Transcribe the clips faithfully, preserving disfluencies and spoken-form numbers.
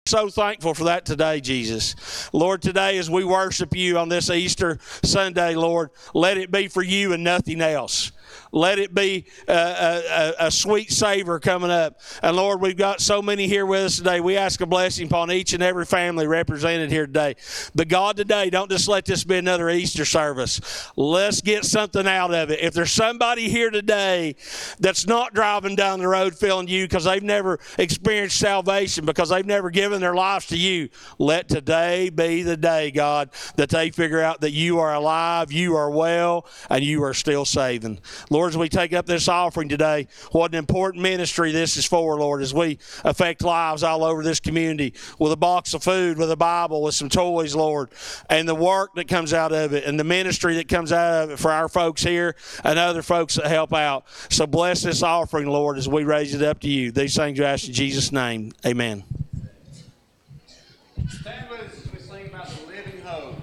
So thankful for that today, Jesus. Lord, today as we worship you on this Easter Sunday, Lord, let it be for you and nothing else. Let it be a, a, a sweet savor coming up. And Lord, we've got so many here with us today. We ask a blessing upon each and every family represented here today. But God, today, don't just let this be another Easter service. Let's get something out of it. If there's somebody here today that's not driving down the road feeling you because they've never experienced salvation, because they've never given their lives to you, let today be the day, God, that they figure out that you are alive, you are well, and you are still saving. Lord, as we take up this offering today, what an important ministry this is for, Lord, as we affect lives all over this community with a box of food, with a Bible, with some toys, Lord, and the work that comes out of it and the ministry that comes out of it for our folks here and other folks that help out. So bless this offering, Lord, as we raise it up to you. These things we ask in Jesus' name. Amen. Stand with us as we sing about the living hope.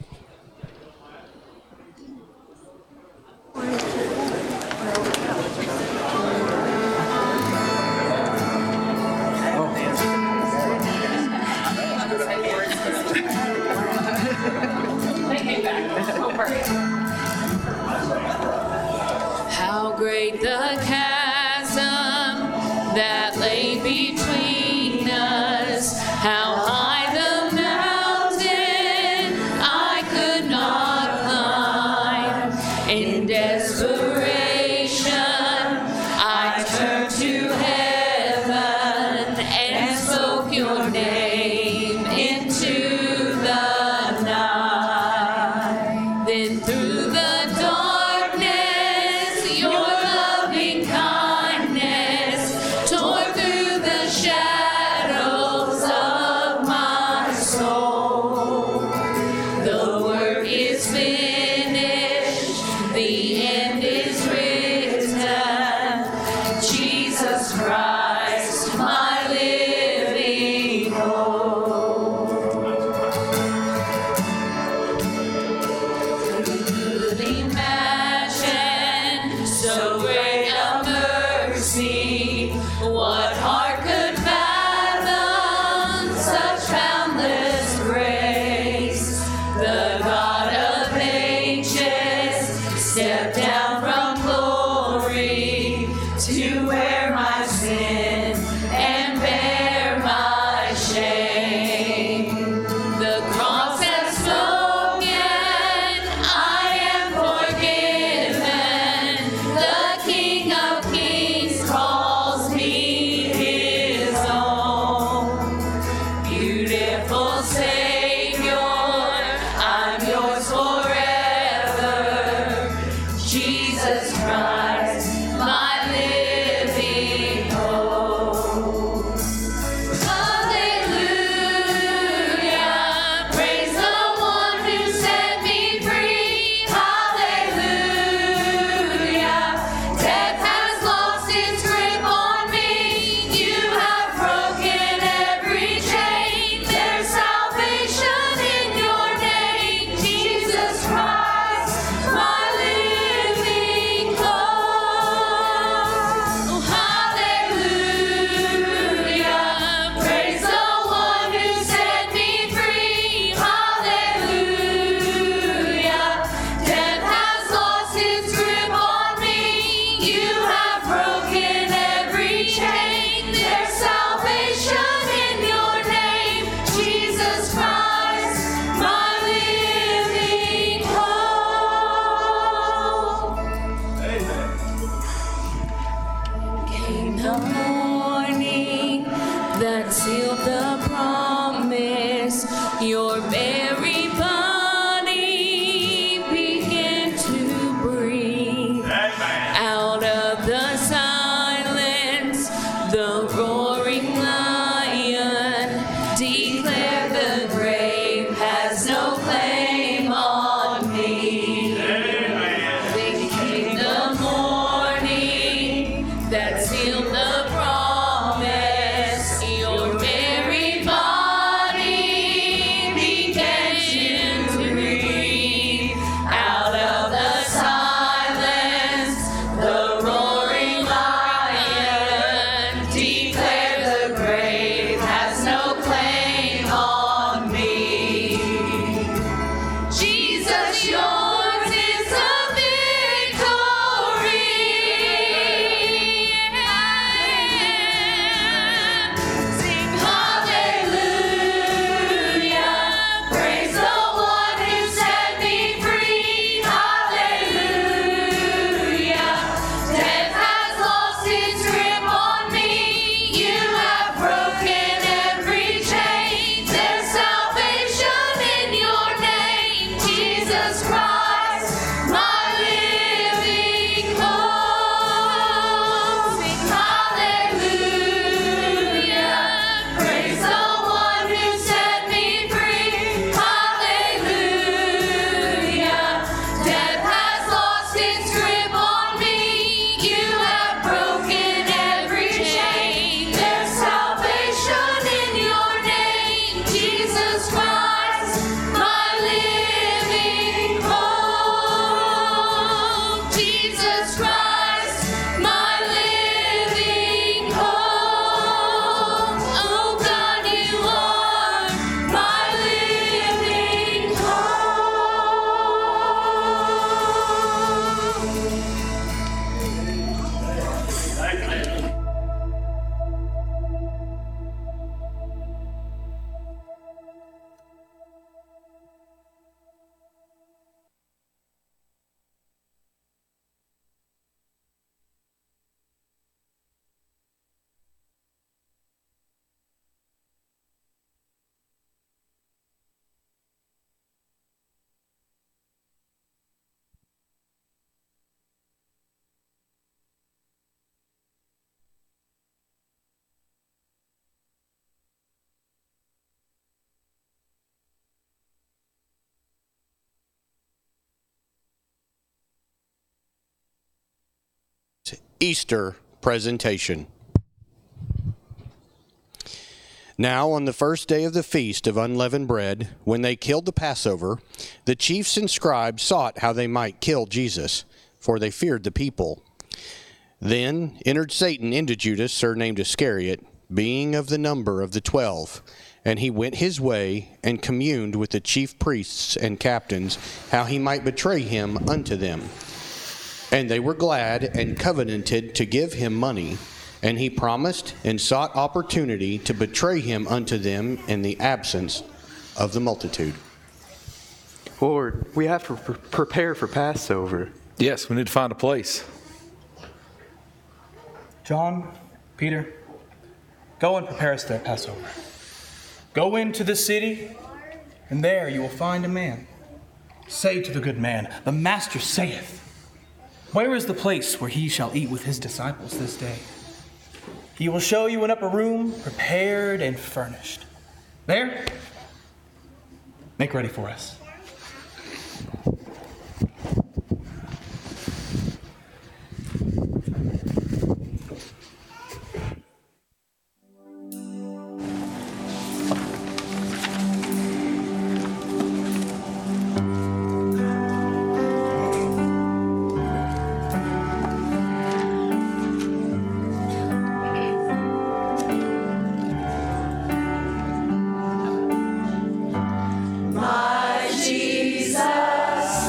How great the chasm that lay between us, how high the mountain I could not climb. In desperation I turned to heaven and spoke your name into the night. Then through the darkness your loving kindness tore through the shadows of my soul. The work is finished, the end is written. Jesus Christ, my living hope. Could imagine so great a mercy. What heart could fathom such boundless grace? The God of ages stepped down from glory to wear my sin and bear my shame. The cross has spoken, I am forgiven. The King of Kings calls me his own. Beautiful Savior, I'm yours forever. Jesus Christ, my living hope. Hallelujah, praise the one who set me free. Hallelujah, death has lost its grip on me. You have broken every chain. There's salvation in your name, Jesus Christ, my living hope. Oh, hallelujah, praise the one who set me free. Hallelujah, death has lost its grip on me. You have broken every chain. There's salvation in your name, Jesus Christ, my living hope. Came the morning that sealed the promise. Your very body began to breathe. Out of the silence, the roaring lion declared the grave has no claim on me. Then came the morning that sealed the promise. Your very body began Easter presentation. Now, on the first day of the feast of unleavened bread, when they killed the Passover, the chiefs and scribes sought how they might kill Jesus, for they feared the people. Then entered Satan into Judas, surnamed Iscariot, being of the number of the twelve. And he went his way and communed with the chief priests and captains, how he might betray him unto them. And they were glad and covenanted to give him money. And he promised and sought opportunity to betray him unto them in the absence of the multitude. Lord, we have to pre- prepare for Passover. Yes, we need to find a place. John, Peter, go and prepare us their Passover. Go into the city, and there you will find a man. Say to the good man, the Master saith, where is the place where he shall eat with his disciples this day? He will show you an upper room, prepared and furnished. There, make ready for us. My Jesus.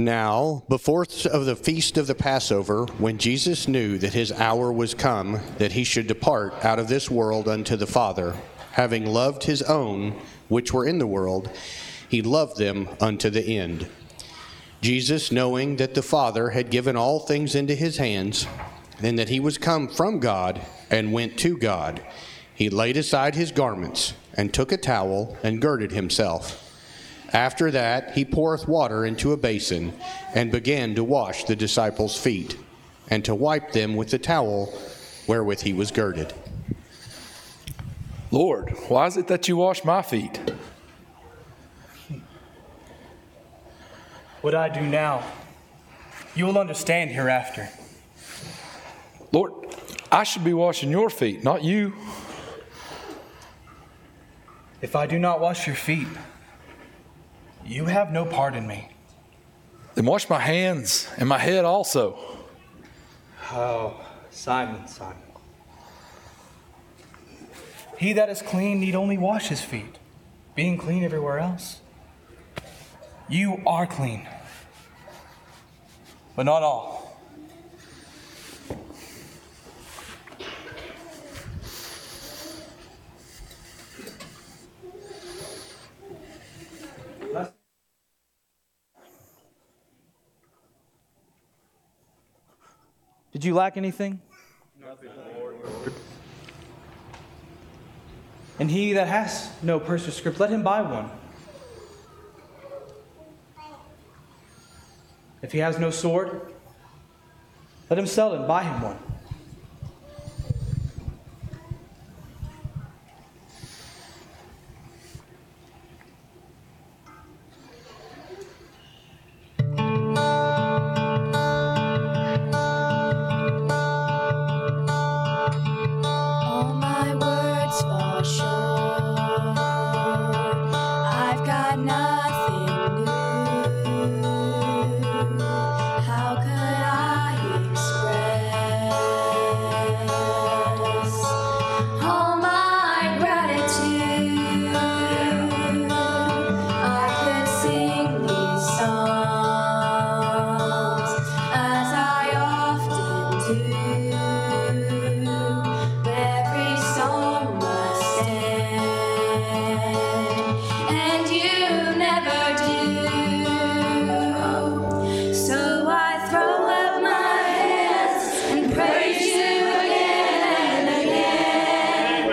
Now, before of the feast of the Passover, when Jesus knew that his hour was come, that he should depart out of this world unto the Father, having loved his own which were in the world, he loved them unto the end. Jesus, knowing that the Father had given all things into his hands, and that he was come from God and went to God, he laid aside his garments, and took a towel, and girded himself. After that, he poureth water into a basin, and began to wash the disciples' feet, and to wipe them with the towel wherewith he was girded. Lord, why is it that you wash my feet? What I do now, you will understand hereafter. Lord, I should be washing your feet, not you. If I do not wash your feet, you have no part in me. Then wash my hands and my head also. Oh, Simon, Simon. He that is clean need only wash his feet, being clean everywhere else. You are clean, but not all. Did you lack anything? Nothing, Lord. And he that has no purse or scrip, let him buy one. If he has no sword, let him sell it and buy him one. All my words fall short. I've got nothing new. How could I express all my gratitude? I could sing these songs as I often do. But every song must end, and you never do. So I throw up my hands and praise you again and again.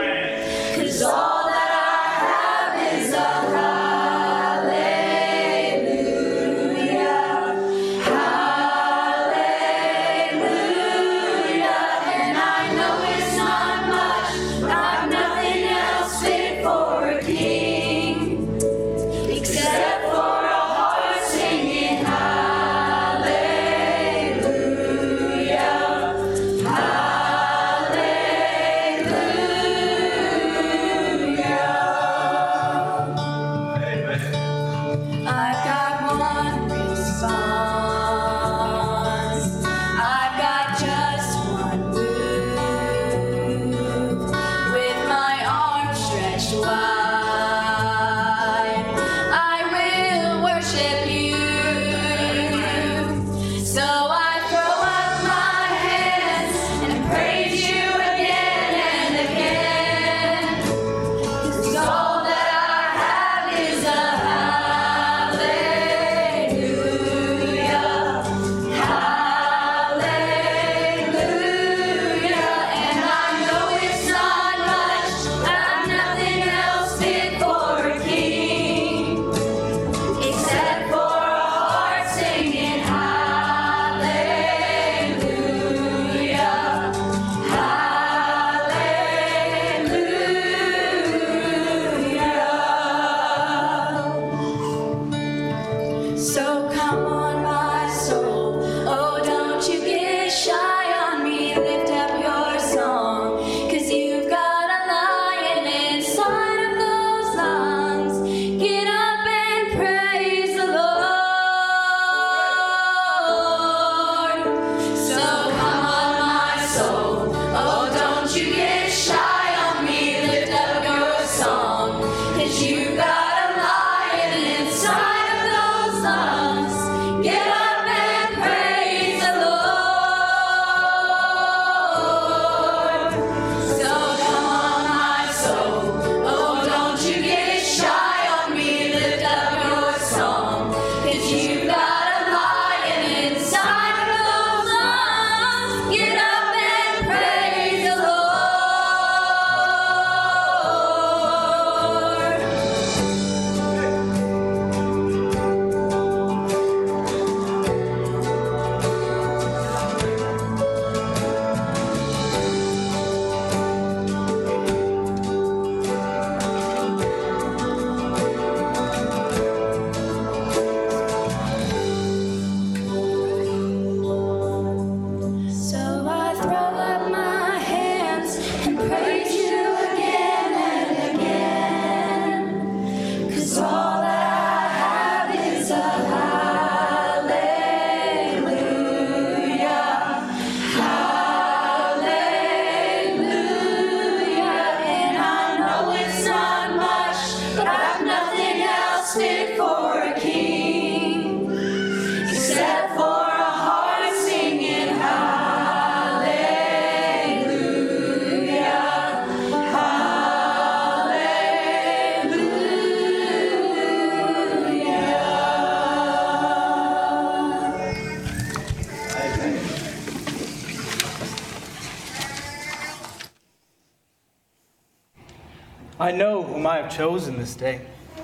I know whom I have chosen this day.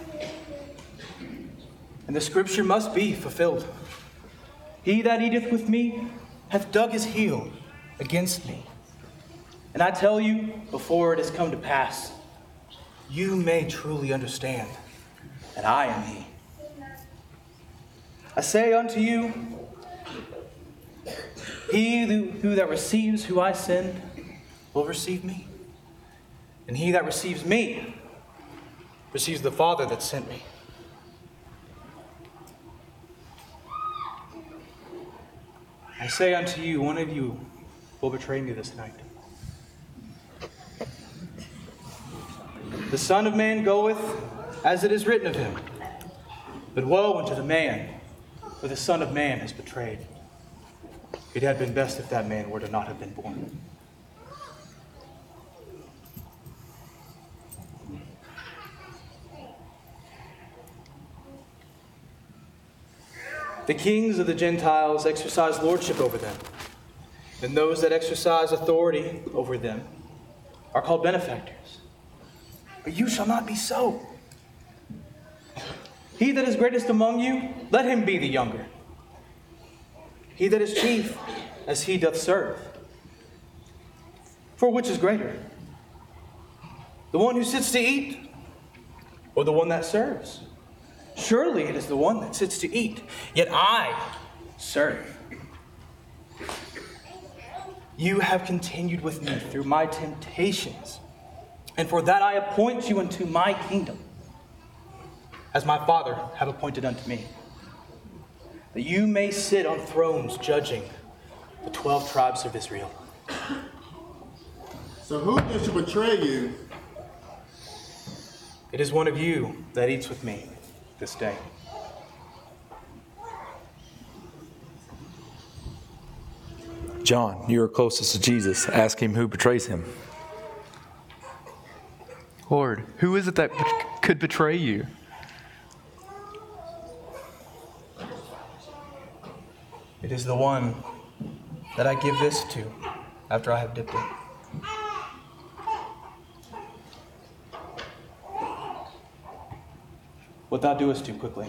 And the scripture must be fulfilled. He that eateth with me hath dug his heel against me. And I tell you, before it has come to pass, you may truly understand that I am he. I say unto you, he who, who that receives who I send will receive me. And he that receives me receives the Father that sent me. I say unto you, one of you will betray me this night. The Son of Man goeth as it is written of him. But woe unto the man, for the Son of Man is betrayed. It had been best if that man were to not have been born. The kings of the Gentiles exercise lordship over them, and those that exercise authority over them are called benefactors. But you shall not be so. He that is greatest among you, let him be the younger. He that is chief, as he doth serve. For which is greater? The one who sits to eat, or the one that serves? Surely it is the one that sits to eat, yet I serve. You have continued with me through my temptations, and for that I appoint you unto my kingdom, as my Father hath appointed unto me, that you may sit on thrones judging the twelve tribes of Israel. So who is to betray you? It is one of you that eats with me this day. John, you are closest to Jesus. Ask him who betrays him. Lord, who is it that bet- could betray you? It is the one that I give this to after I have dipped it. What thou doest do quickly.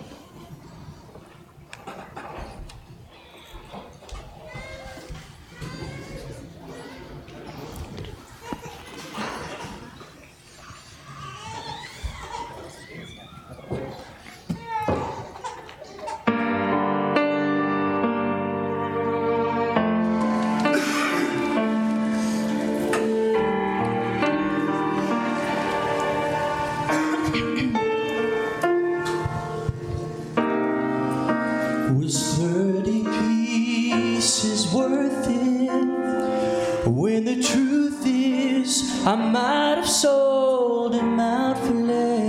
Was thirty pieces worth it? When the truth is, I might have sold him out for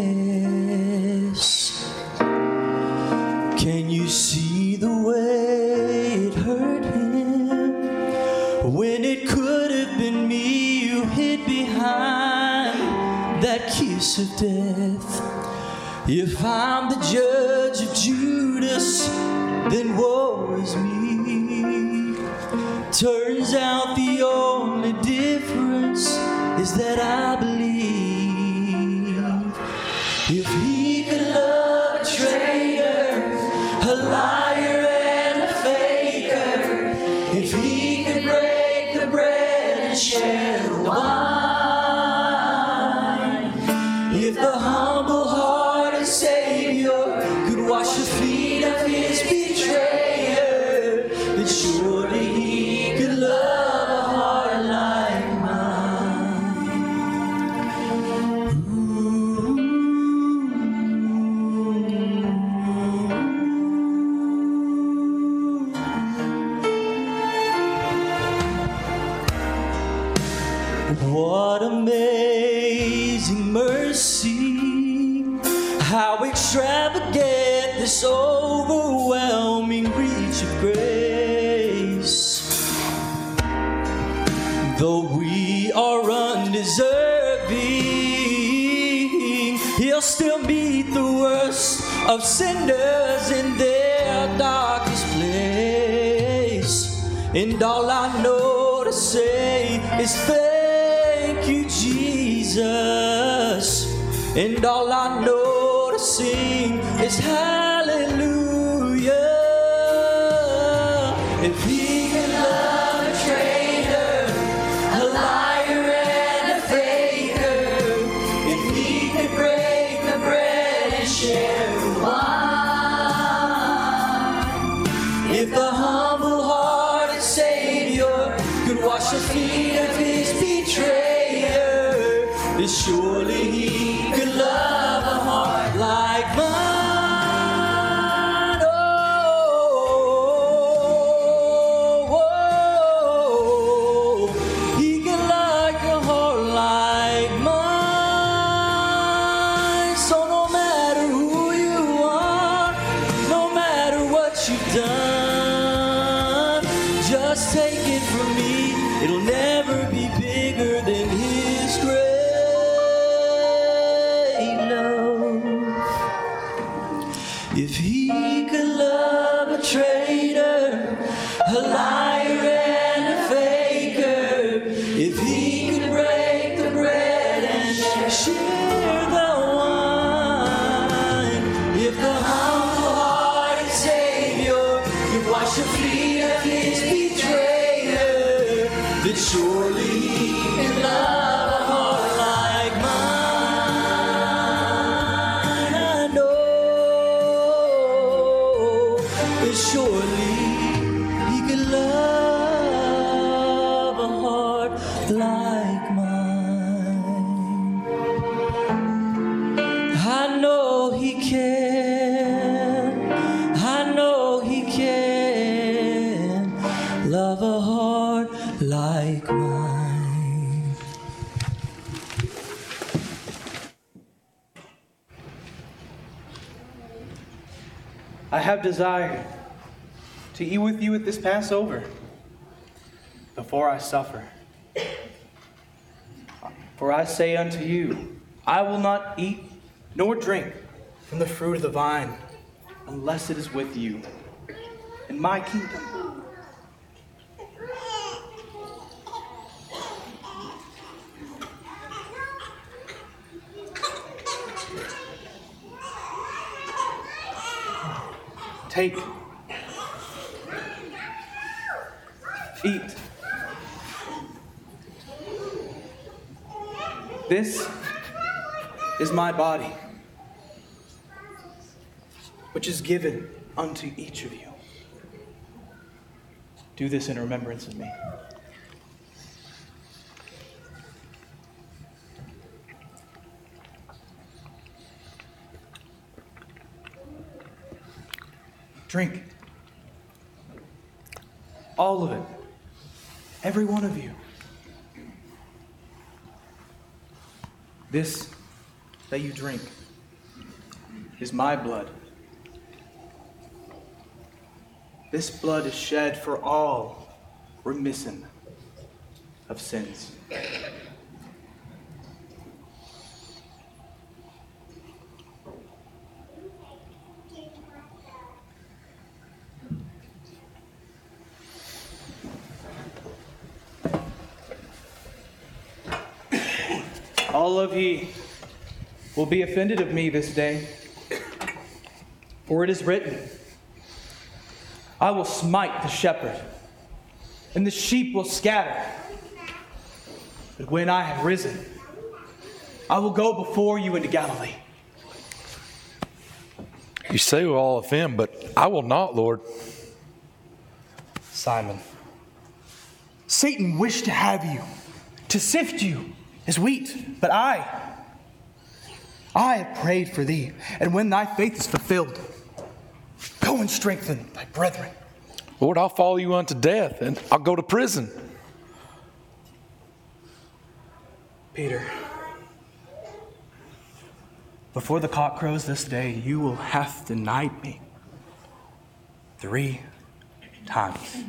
less. Can you see the way it hurt him? When it could have been me you hid behind that kiss of death. If I'm the judge of Judas, then woe is me. Turns out the only difference is that I believe. If he could love a traitor, a liar and a faker, if he could break the bread and share the wine, if the humble hearted Savior could wash the feet of his betrayer, then surely he could love a heart like mine. Ooh. What amazing mercy, how extravagant this overwhelming reach of grace. Though we are undeserving, he'll still meet the worst of sinners in their darkest place. And all I know to say is thank you, Jesus. and all I know to sing is hallelujah. If he can love a traitor, a liar and a faker, if he could break the bread and share the wine, if the humble-hearted Savior could wash the feet of his betrayer, then surely he could love a heart like mine. Oh, oh, he could like a heart like mine. So no matter who you are, no matter what you've done, just take it from me, it'll never be bigger than his great love. If he could love a traitor, a liar and a faker, if he could break the bread and share the wine, if the humble-hearted Savior could wash the feet of his betrayer, then surely he can love a heart like mine. I know that surely he can love a heart like mine. I know he can. I know he can love a heart like mine. I have desired to eat with you at this Passover before I suffer. For I say unto you, I will not eat nor drink from the fruit of the vine unless it is with you in my kingdom. Take, eat. This is my body, which is given unto each of you. Do this in remembrance of me. Drink. All of it. Every one of you. This that you drink is my blood. This blood is shed for all remission of sins. All of ye will be offended of me this day, for it is written, I will smite the shepherd, and the sheep will scatter. But when I have risen, I will go before you into Galilee. You say we'll all offend, but I will not, Lord. Simon, Satan wished to have you, to sift you as wheat, but I, I have prayed for thee, and when thy faith is fulfilled, go and strengthen thy brethren. Lord, I'll follow you unto death, and I'll go to prison. Peter, before the cock crows this day, you will have denied me three times.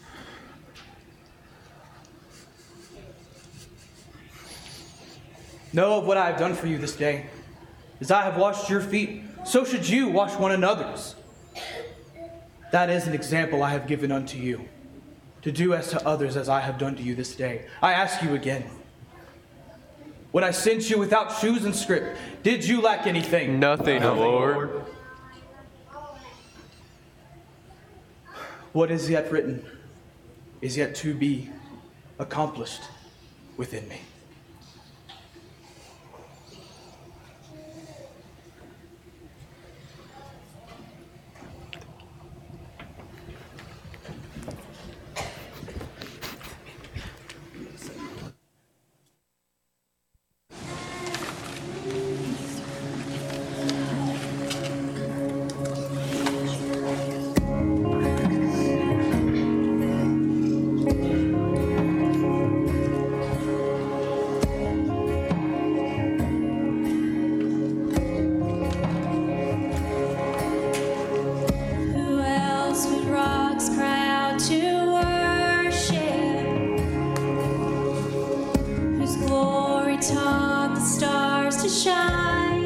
Know of what I have done for you this day. As I have washed your feet, so should you wash one another's. That is an example I have given unto you, to do as to others as I have done to you this day. I ask you again, When I sent you without shoes and script, did you lack anything? Nothing, O Lord. What is yet written is yet to be accomplished within me. Who else would rocks cry out to worship? Whose glory taught the stars to shine?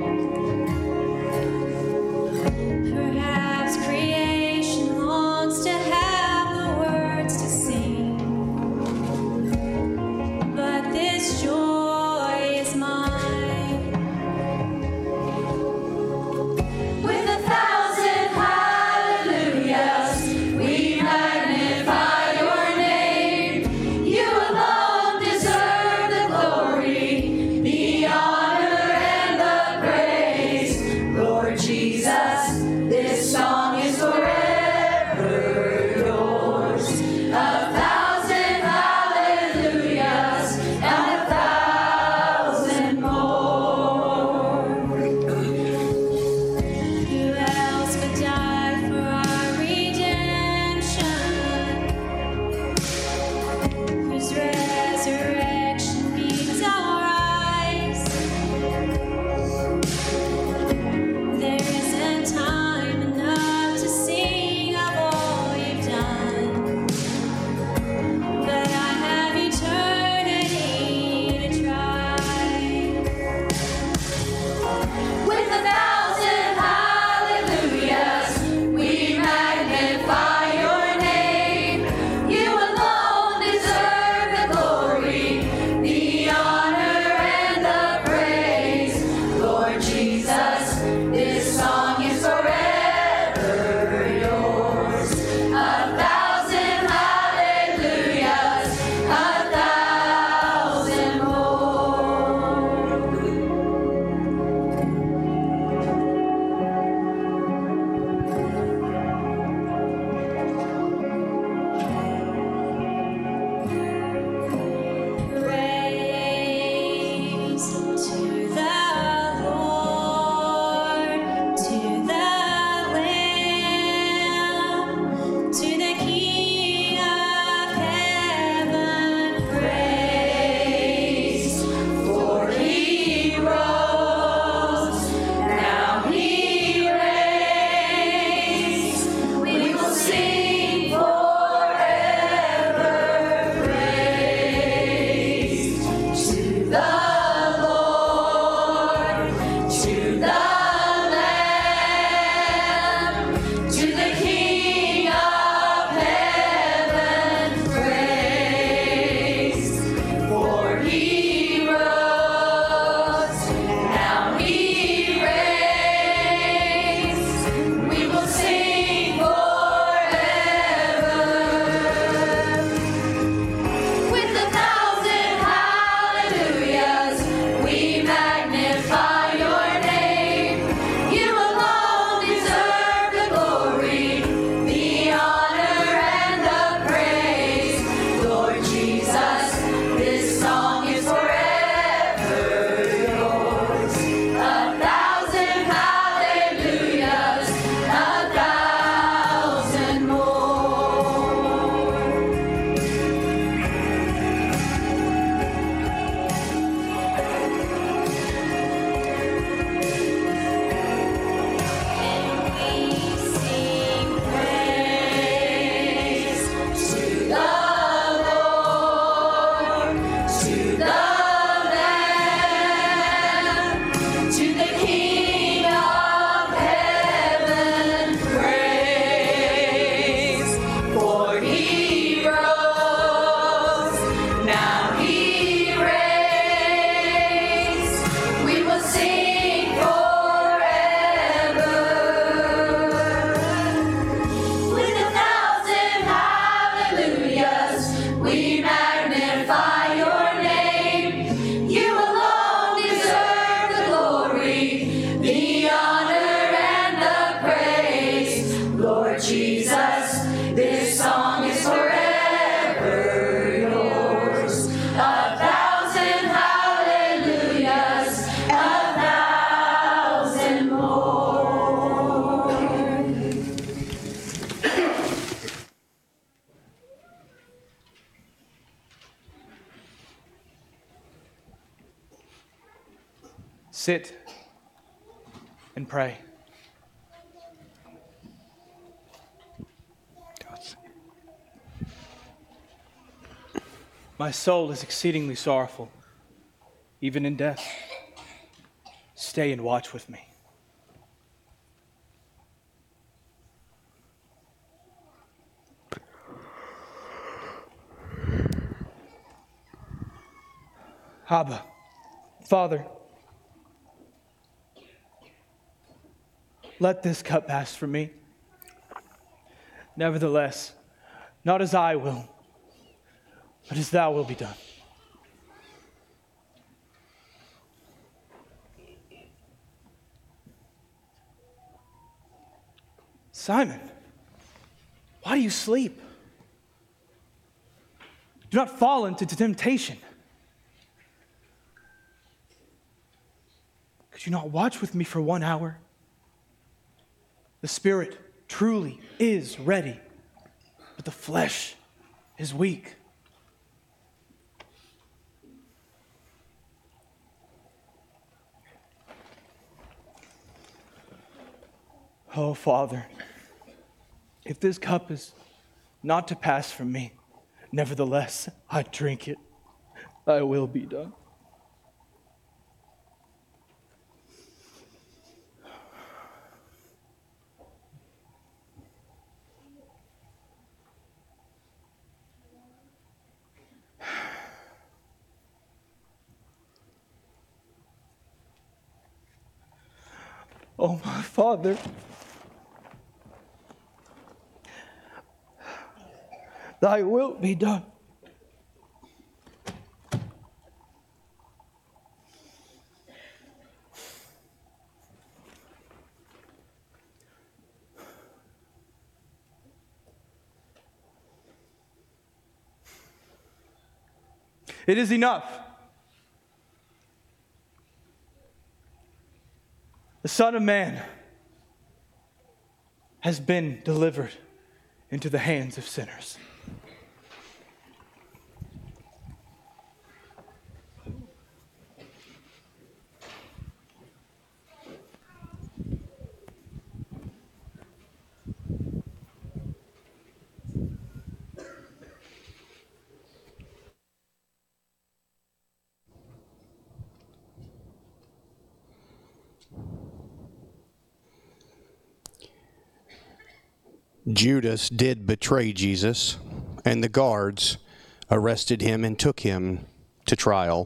Perhaps creation longs to have the words to sing, but this joy is mine. With a thousand hallelujahs, we magnify your name. You alone deserve the glory, the honor, Sit and pray. My soul is exceedingly sorrowful, even in death. Stay and watch with me. Abba, Father, let this cup pass from me. Nevertheless, not as I will, but as thou will be done. Simon, why do you sleep? Do not fall into temptation. Could you not watch with me for one hour? The spirit truly is ready, but the flesh is weak. Oh, Father, if this cup is not to pass from me, nevertheless, I drink it. Thy will be done. Oh, my Father, thy will be done. It is enough. The Son of Man has been delivered into the hands of sinners. Judas did betray Jesus, and the guards arrested him and took him to trial.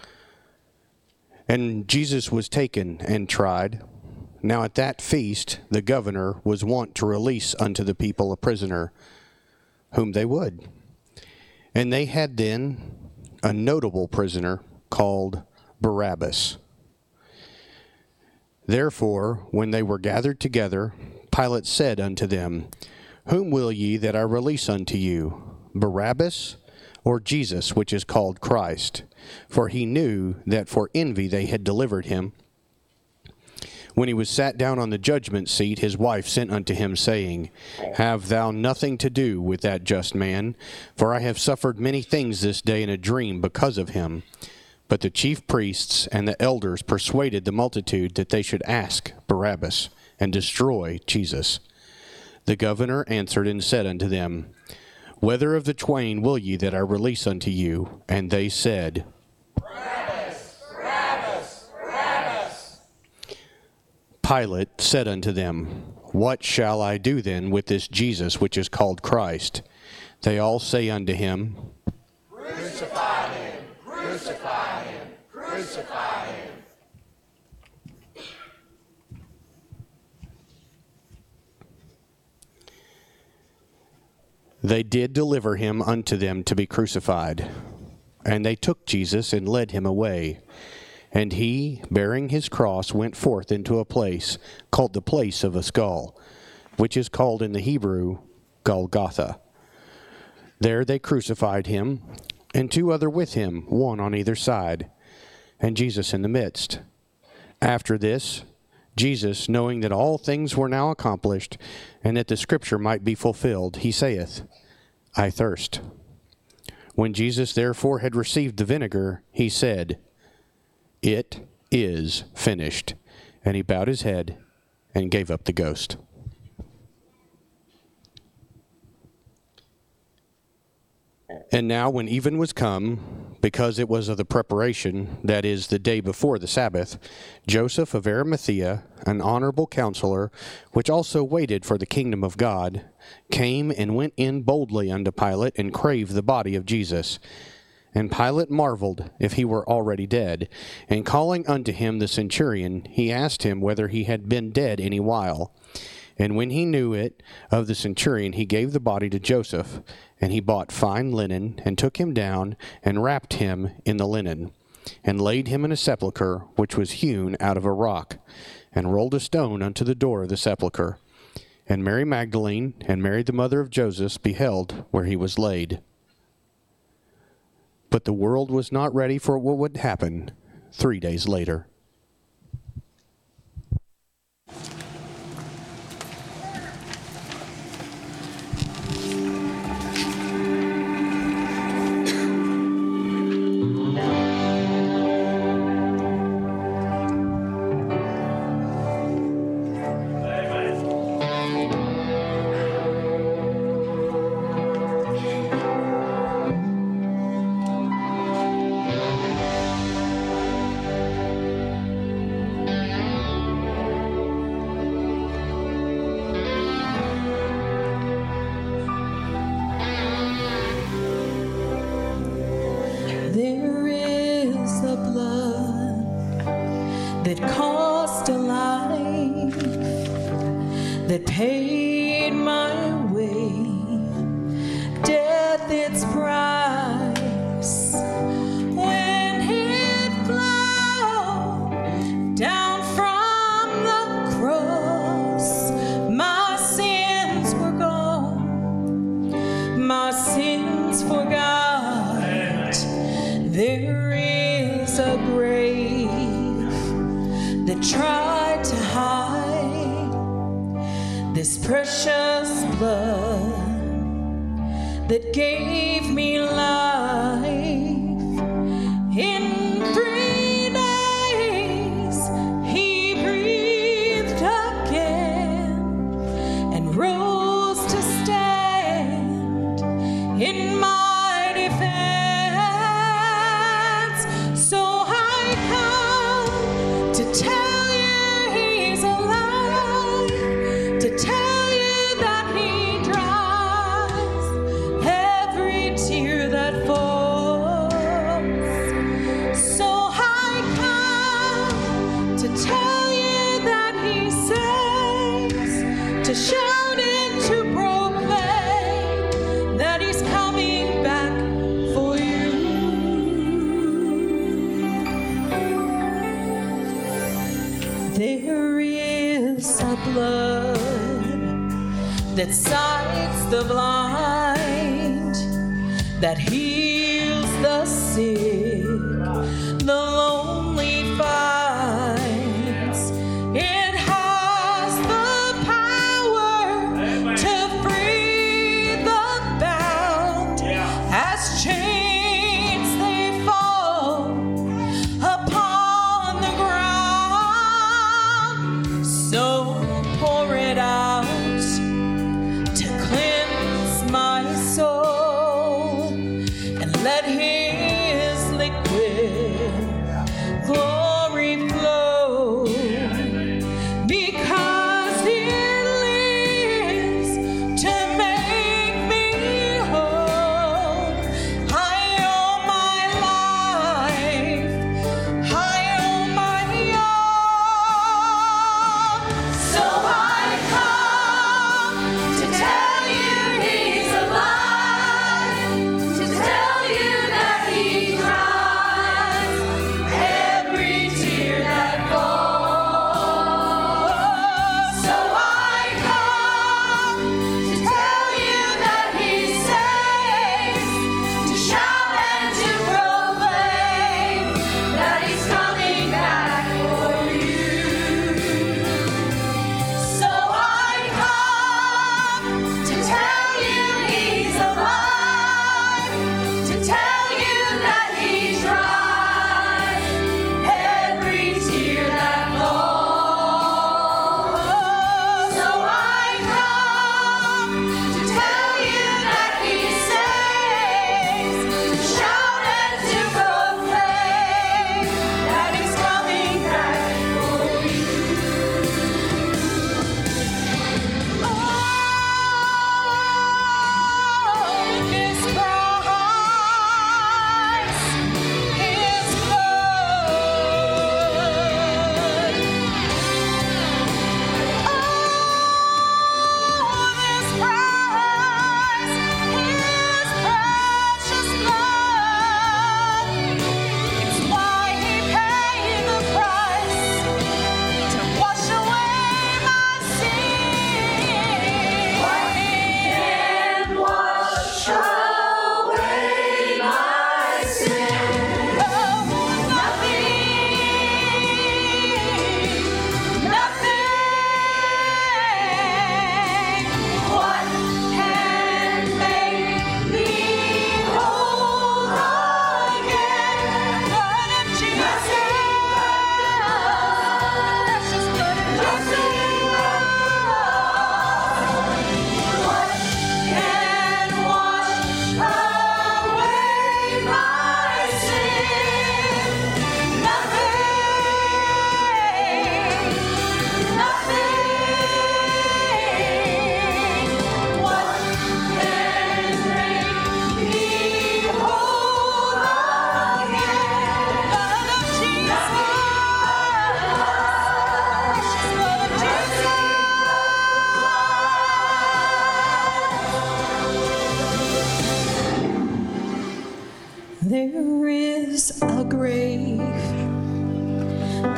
And Jesus was taken and tried. Now at that feast the governor was wont to release unto the people a prisoner, whom they would. And they had then a notable prisoner called Barabbas. Therefore, when they were gathered together, Pilate said unto them, Whom will ye that I release unto you, Barabbas, or Jesus, which is called Christ? For he knew that for envy they had delivered him. When he was sat down on the judgment seat, his wife sent unto him, saying, Have thou nothing to do with that just man? For I have suffered many things this day in a dream because of him. But the chief priests and the elders persuaded the multitude that they should ask Barabbas, and destroy Jesus. The governor answered and said unto them, Whether of the twain will ye that I release unto you? And they said, Barabbas, Barabbas, Barabbas. Pilate said unto them, What shall I do then with this Jesus which is called Christ? They all say unto him, Crucify him, crucify him, crucify him. They did deliver him unto them to be crucified. And they took Jesus and led him away. And he, bearing his cross, went forth into a place called the place of a skull, which is called in the Hebrew Golgotha. There they crucified him, and two other with him, one on either side, and Jesus in the midst. After this, Jesus, knowing that all things were now accomplished, and that the scripture might be fulfilled, he saith, I thirst. When Jesus therefore had received the vinegar, he said, It is finished." And he bowed his head and gave up the ghost. And now when even was come, because it was of the preparation, that is, the day before the Sabbath, Joseph of Arimathea, an honorable counselor, which also waited for the kingdom of God, came and went in boldly unto Pilate, and craved the body of Jesus. And Pilate marveled if he were already dead. And calling unto him the centurion, he asked him whether he had been dead any while. And when he knew it of the centurion, he gave the body to Joseph. And he bought fine linen, and took him down, and wrapped him in the linen, and laid him in a sepulchre which was hewn out of a rock, and rolled a stone unto the door of the sepulchre. And Mary Magdalene, and Mary the mother of Joseph, beheld where he was laid. But the world was not ready for what would happen three days later. There is a blood that cost a life, that paid my way, death its price. When it flowed down from the cross, my sins were gone, my sins forgot. There is a grave that tried to hide this precious blood that gave me life. In three days he breathed again and rose to stand in my defense. Shout it to proclaim that he's coming back for you. There is a blood that sights the blind, that heals the sick, the lonely finds. It has the chains they fall upon the ground, so pour it out to cleanse my soul, and let his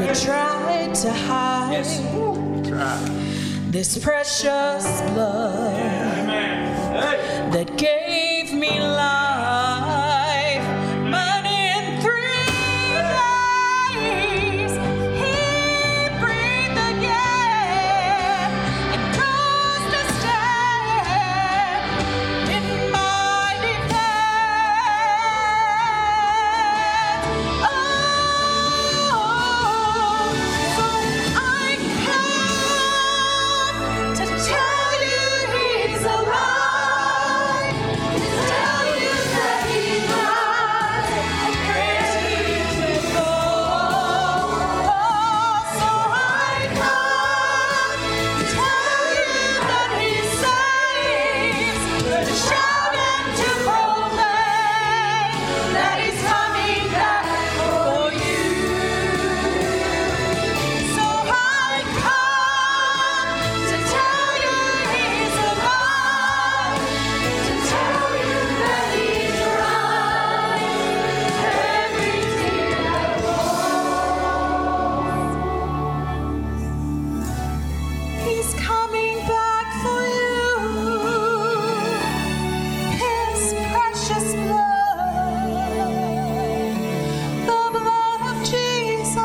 I tried to hide this precious blood that gave me life. But in three days, He breathed again and rose to stand in my defense. Oh, so I come to tell you He's alive, to tell you that He died and raised before. So I come to tell you that He saves, to shout and to proclaim that He's coming back for you. So I come to tell you He's alive, to tell you that He's right, every tear that falls. He's coming back for you, His precious blood, the blood of Jesus.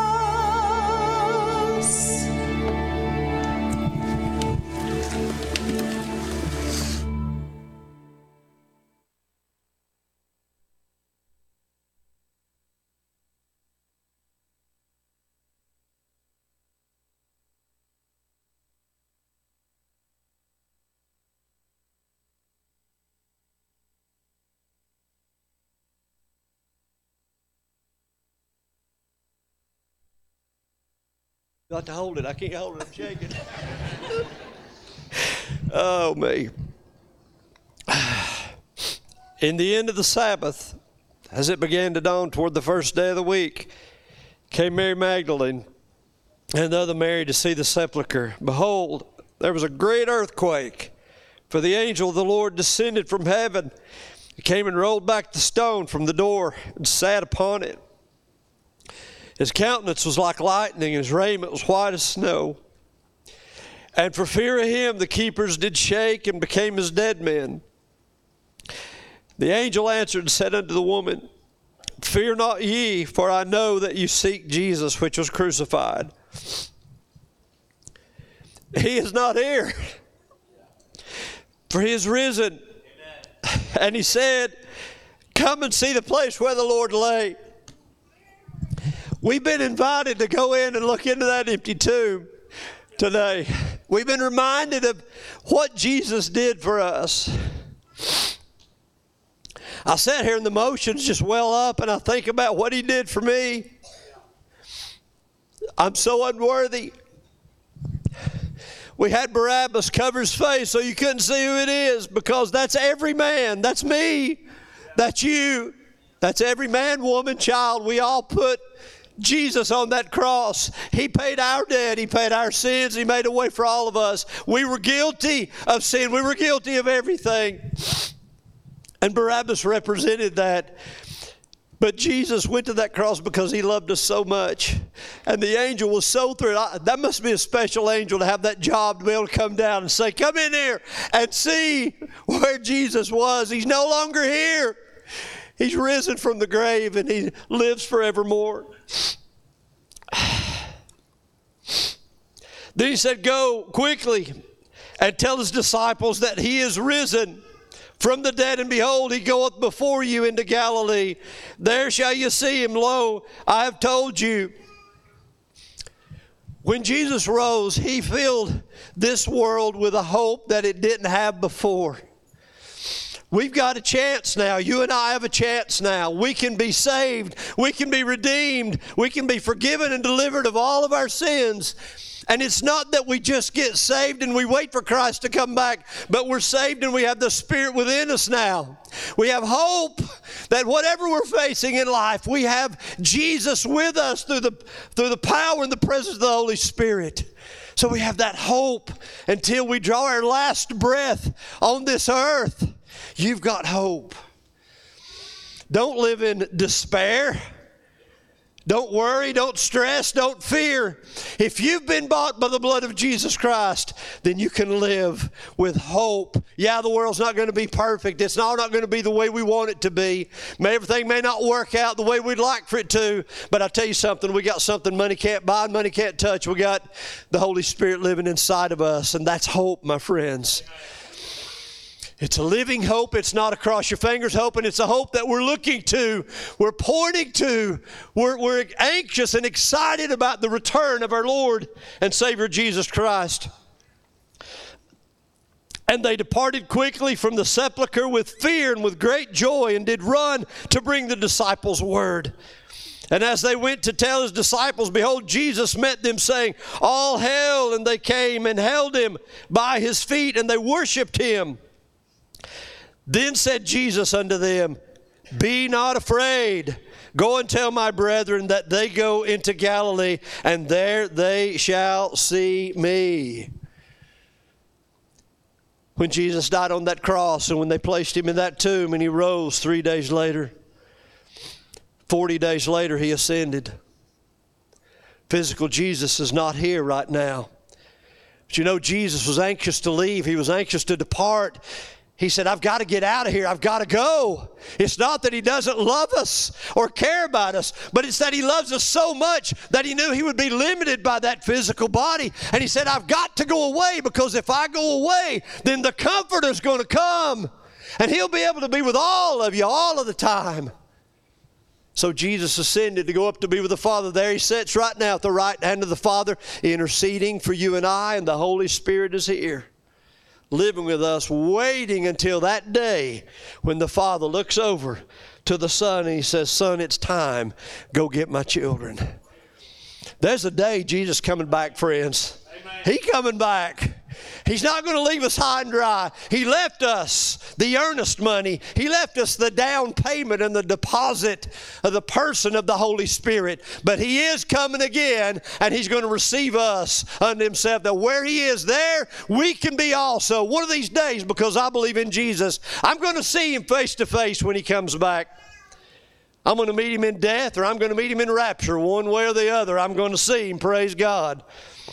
Got to hold it. I can't hold it. I'm shaking. Oh, me. In the end of the Sabbath, as it began to dawn toward the first day of the week, came Mary Magdalene and the other Mary to see the sepulchre. Behold, there was a great earthquake, for the angel of the Lord descended from heaven. He came and rolled back the stone from the door and sat upon it. His countenance was like lightning, and his raiment was white as snow. And for fear of him, the keepers did shake and became as dead men. The angel answered and said unto the woman, Fear not ye, for I know that you seek Jesus, which was crucified. He is not here, for he is risen. And he said, Come and see the place where the Lord lay. We've been invited to go in and look into that empty tomb today. We've been reminded of what Jesus did for us. I sat here and the emotions just well up, and I think about what He did for me. I'm so unworthy. We had Barabbas cover his face so you couldn't see who it is, because that's every man. That's me. That's you. That's every man, woman, child. We all put Jesus on that cross. He paid our debt. He paid our sins. He made a way for all of us. We were guilty of sin. We were guilty of everything. And Barabbas represented that. But Jesus went to that cross because He loved us so much. And the angel was so thrilled. I, that must be a special angel to have that job, to be able to come down and say, Come in here and see where Jesus was. He's no longer here. He's risen from the grave, and He lives forevermore. Then He said, Go quickly and tell His disciples that He is risen from the dead, and behold, He goeth before you into Galilee. There shall you see Him. Lo, I have told you. When Jesus rose, He filled this world with a hope that it didn't have before. We've got a chance now. You and I have a chance now. We can be saved. We can be redeemed. We can be forgiven and delivered of all of our sins. And it's not that we just get saved and we wait for Christ to come back, but we're saved and we have the Spirit within us now. We have hope that whatever we're facing in life, we have Jesus with us through the, through the power and the presence of the Holy Spirit. So we have that hope until we draw our last breath on this earth. You've got hope. Don't live in despair. Don't worry, don't stress, don't fear. If you've been bought by the blood of Jesus Christ, then you can live with hope. Yeah, the world's not going to be perfect. It's all not going to be the way we want it to be. May, everything may not work out the way we'd like for it to. But I'll tell you something, we got something money can't buy and money can't touch. We got the Holy Spirit living inside of us, and that's hope, my friends. It's a living hope. It's not a cross your fingers hope, and it's a hope that we're looking to, we're pointing to. We're, we're anxious and excited about the return of our Lord and Savior Jesus Christ. And they departed quickly from the sepulchre with fear and with great joy, and did run to bring the disciples word. And as they went to tell his disciples, behold, Jesus met them, saying, all hail! And they came and held him by his feet, and they worshipped him. Then said Jesus unto them, be not afraid. Go and tell my brethren that they go into Galilee, and there they shall see me. When Jesus died on that cross, and when they placed him in that tomb, and he rose three days later, forty days later he ascended. Physical Jesus is not here right now. But you know, Jesus was anxious to leave. He was anxious to depart. He said, I've got to get out of here. I've got to go. It's not that he doesn't love us or care about us, but it's that he loves us so much that he knew he would be limited by that physical body. And he said, I've got to go away, because if I go away, then the Comforter's going to come, and he'll be able to be with all of you all of the time. So Jesus ascended to go up to be with the Father. There he sits right now at the right hand of the Father, interceding for you and I, and the Holy Spirit is here, living with us, waiting until that day when the Father looks over to the Son and he says, Son, it's time. Go get my children. There's a day Jesus coming back, friends. Amen. He coming back. He's not going to leave us high and dry. He left us the earnest money. He left us the down payment and the deposit of the person of the Holy Spirit. But he is coming again, and he's going to receive us unto himself. That where he is, there we can be also. One of these days, because I believe in Jesus, I'm going to see him face to face when he comes back. I'm going to meet him in death, or I'm going to meet him in rapture. One way or the other, I'm going to see him. Praise God.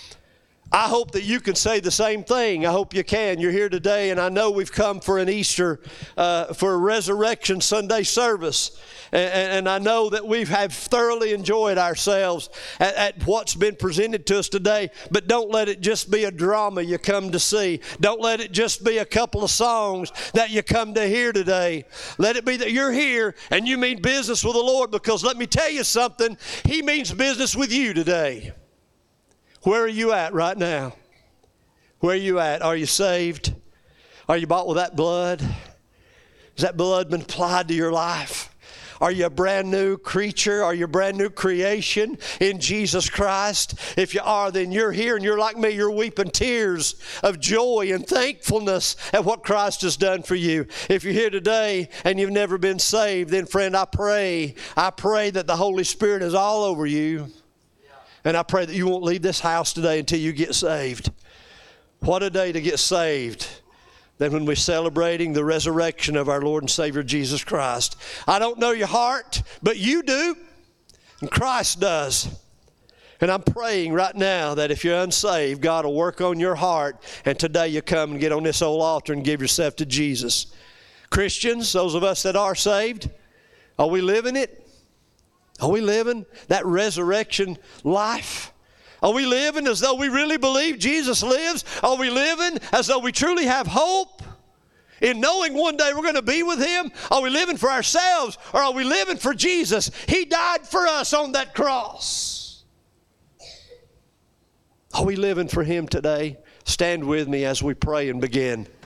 I hope that you can say the same thing. I hope you can. You're here today, and I know we've come for an Easter, uh, for a Resurrection Sunday service. And, and I know that we have thoroughly enjoyed ourselves at, at what's been presented to us today. But don't let it just be a drama you come to see. Don't let it just be a couple of songs that you come to hear today. Let it be that you're here and you mean business with the Lord, because let me tell you something, he means business with you today. Where are you at right now? Where are you at? Are you saved? Are you bought with that blood? Has that blood been applied to your life? Are you a brand new creature? Are you a brand new creation in Jesus Christ? If you are, then you're here and you're like me. You're weeping tears of joy and thankfulness at what Christ has done for you. If you're here today and you've never been saved, then friend, I pray, I pray that the Holy Spirit is all over you. And I pray that you won't leave this house today until you get saved. What a day to get saved. Then when we're celebrating the resurrection of our Lord and Savior Jesus Christ. I don't know your heart, but you do. And Christ does. And I'm praying right now that if you're unsaved, God will work on your heart. And today you come and get on this old altar and give yourself to Jesus. Christians, those of us that are saved, are we living it? Are we living that resurrection life? Are we living as though we really believe Jesus lives? Are we living as though we truly have hope in knowing one day we're going to be with him? Are we living for ourselves, or are we living for Jesus? He died for us on that cross. Are we living for him today? Stand with me as we pray and begin.